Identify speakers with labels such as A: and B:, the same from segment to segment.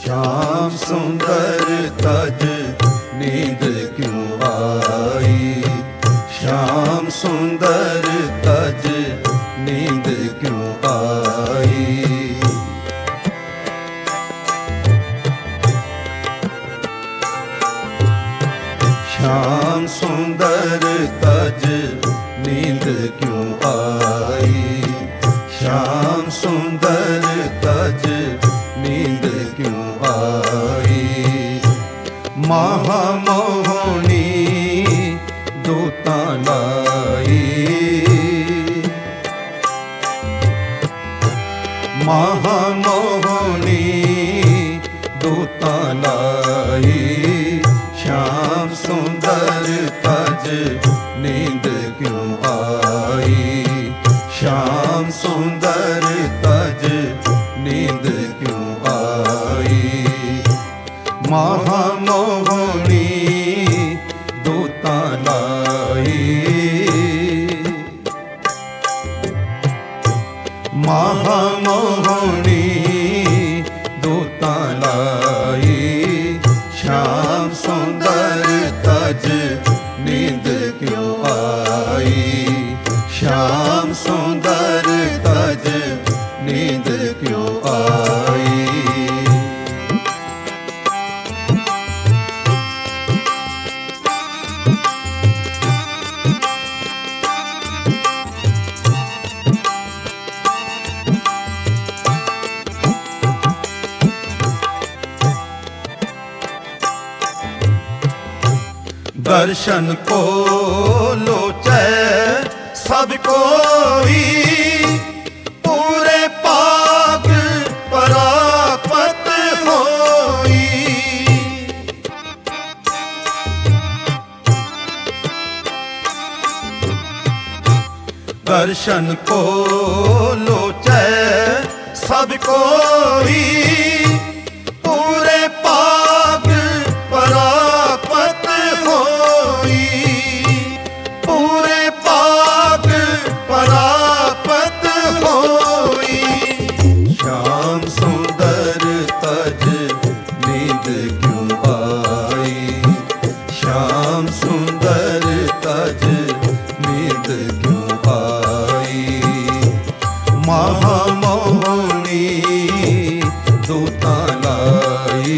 A: श्याम सुंदर तज नींद क्यों आई, श्याम सुंदर तज नींद क्यों आई। श्याम सुंदर तज नींद क्यों आई, श्याम सुंदर तज नींद क्यों आई। महामोहनी दूता लाई, महामोहनी दूता लाई। श्याम सुंदर तज नींद क्यों आई, श्याम सुंदर तज नींद क्यों आई। महामोहनी दूता लाई, महामोहनी दूता लाई। श्याम सुंदर तज नींद क्यों आई, श्याम सुंदर तज नींद क्यों आई। दर्शन को लोचै सब कोई, पूरे पाक परापत होई। दर्शन को लोचै सब कोई, पूरे पाक परापत होई, पूरे पाक परापत होई। श्याम सुंदर तज नींद क्यों आई, श्याम सुंदर तज नींद क्यों आई। महामोहनी दूता लाई,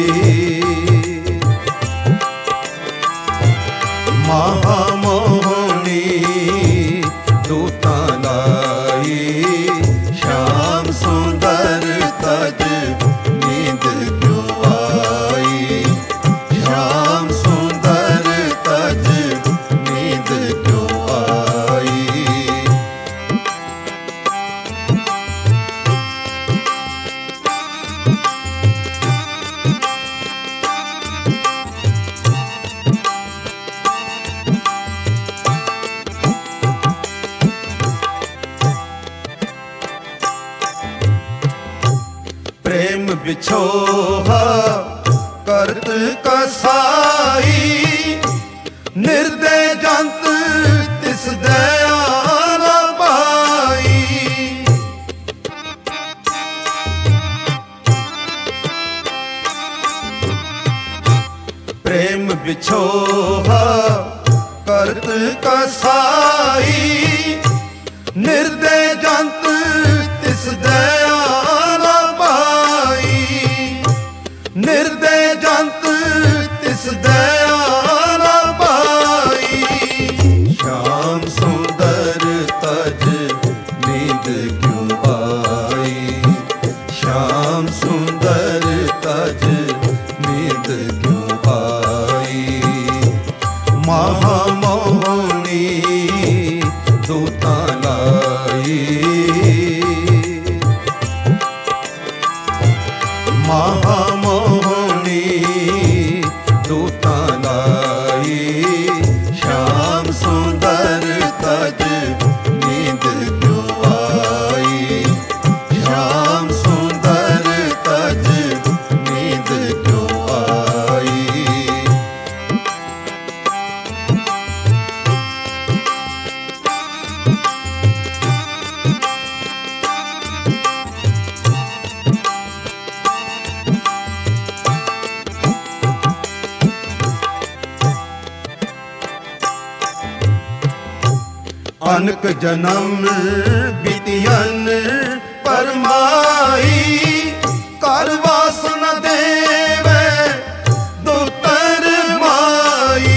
A: महामोहनी दूता लाई। श्याम सुंदर तज नींद क्यों आई, श्याम सुंदर तज नींद क्यों आई। प्रेम बिछोहा करत कसाई, निर्दय जंत तिस दया न पाई। प्रेम बिछोहा करत कसाई, निर्दय जंत तिस दया न पाई। निर्दय जंत तिस दया न पाई। श्याम सुंदर तज नींद क्यों आई, श्याम सुंदर तज नींद क्यों आई। महामोहनी दूता लाई, महामोहनी दूता लाई। श्याम सुंदर तज नींद क्यों आई, श्याम सुंदर तज नींद क्यों आई। अनक जन्म बीतियन परमाई, कर वासन देवे दुतर माई।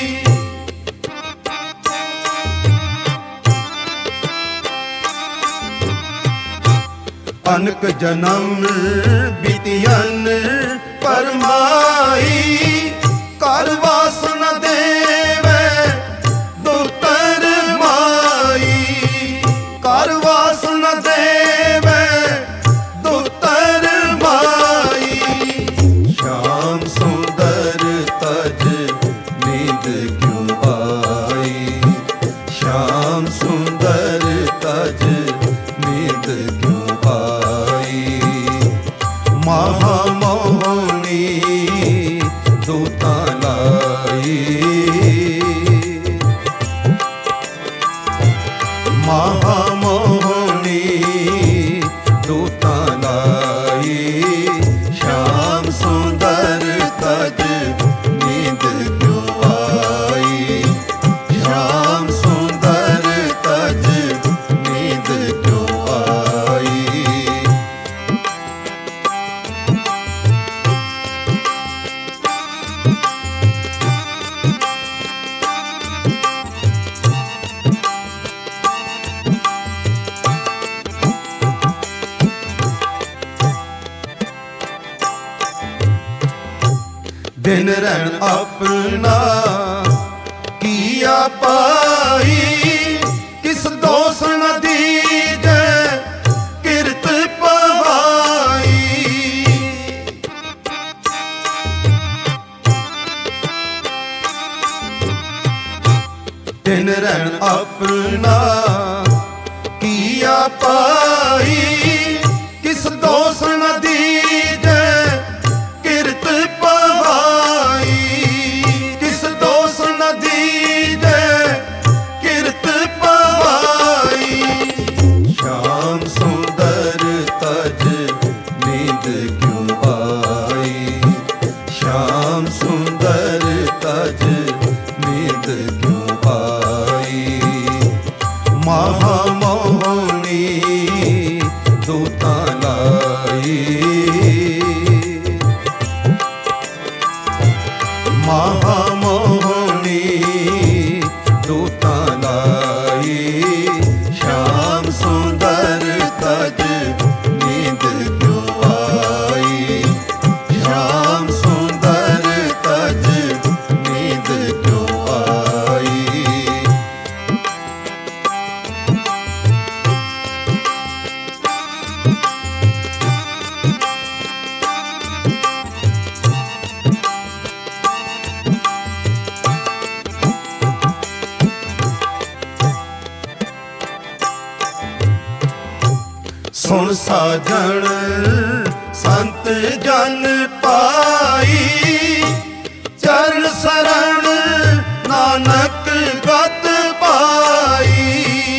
A: अनक जन्म बीतियन परमाई, कर वासन देवे दुतर माई। कर वासन देवे दुतर माई। श्याम सुंदर तज नींद क्यों आई, श्याम सुंदर तज नींद क्यों आई। महामोहनी दूता लाई, महामोहनी दूता लाई। श्याम सुंदर तज नींद क्यों आई, श्याम सुंदर तज नींद क्यों आई। दिन रैन अपना किया पाई, किस दोष न दीजे किरत पवाई। दिन रैन अपना किया पाई, किस दोष न दीजे किरत पवाई। किस दोष न दीजे किरत पवाई। श्याम सुंदर तज नींद क्यों आई, श्याम सुंदर तज नींद क्यों आई। महामोहनी दूता लाई, महामोहनी दूता लाई। श्याम सुंदर तज नींद क्यों आई, श्याम सुंदर तज नींद क्यों आई। सुन साजन संत जन पाई, चरण शरण नानक गत पाई।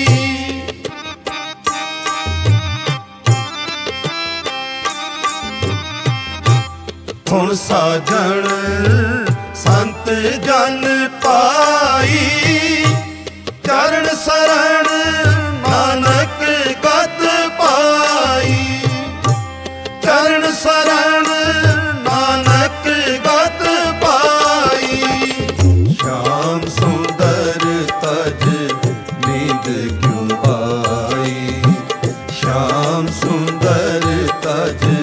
A: सुन साजन संत जन पाई, चरण शरण नानक गत पाई। चरण शरण नानक गत पाई। श्याम सुंदर तज नींद क्यों आई, श्याम सुंदर तज